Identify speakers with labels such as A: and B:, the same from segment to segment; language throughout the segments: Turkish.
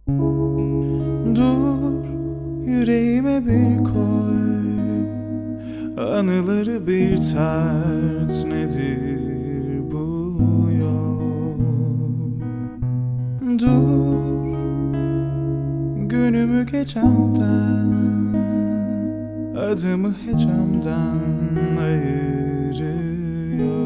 A: Dur, yüreğime bir koy, anıları bir tart. Nedir bu yol? Dur, günümü gecemden, adımı hecemden ayırıyor.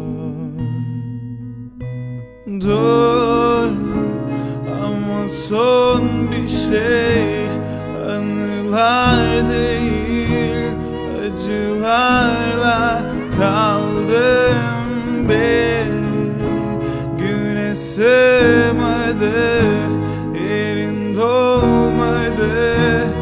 A: Dur, ama son bir şey, anılar değil, acılarla kaldım. Bir güne sığmadı, yerin dolmadı,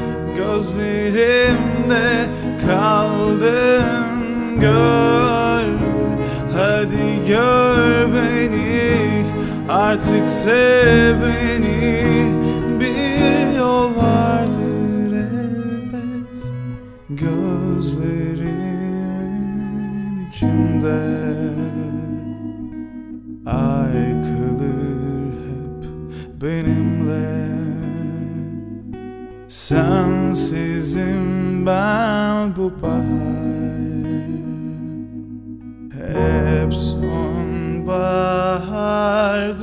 A: gözlerimde kaldın. Gör, hadi gör beni, artık sev beni. Bir yol vardır elbet, gözlerimin içinde. Ay kalır hep benimle, sensizim ben bu bahar. Hep sonbahar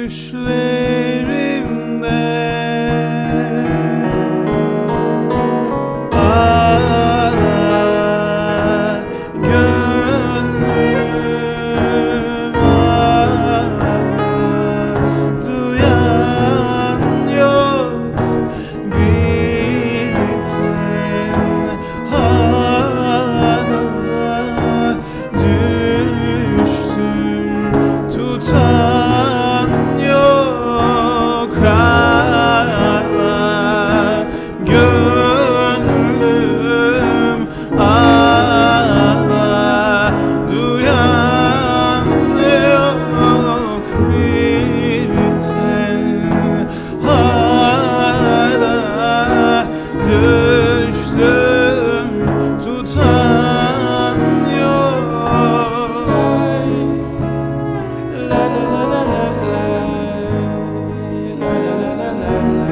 A: düşlerimde. Ağla gönlüm, ağla, duyan yok biten. Ağla, düştüm, tutan yok. Ağla gönlüm, ağla, duyan yok birden. Ağla, düştüm, tutan yok. La la la la la la, la la la la la la.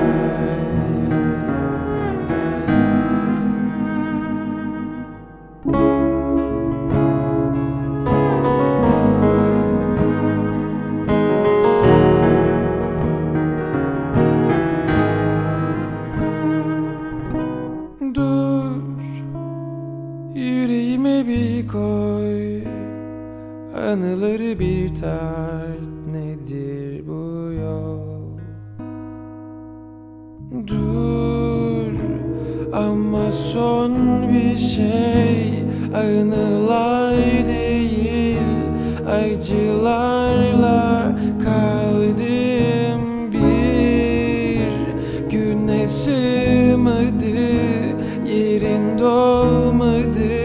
A: Dur, yüreğime bir koy, anıları bir tart. Nedir bu yol? Dur, ama son bir şey, anılar değil, acılarla kaldım. Bir güne sığmadı, yerin dolmadı,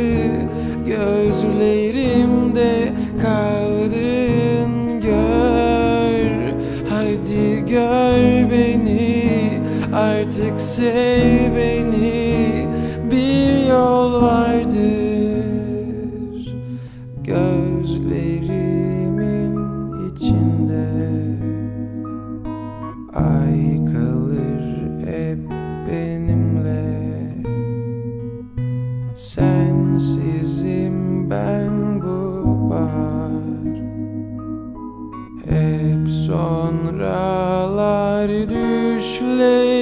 A: gözlerimde kaldın. Gör, hadi gör beni, artık sev beni. Bir yol vardır gözlerimin içinde. Ay kalır hep benimle, sensizim ben bu bahar. Hep sonralar düşler.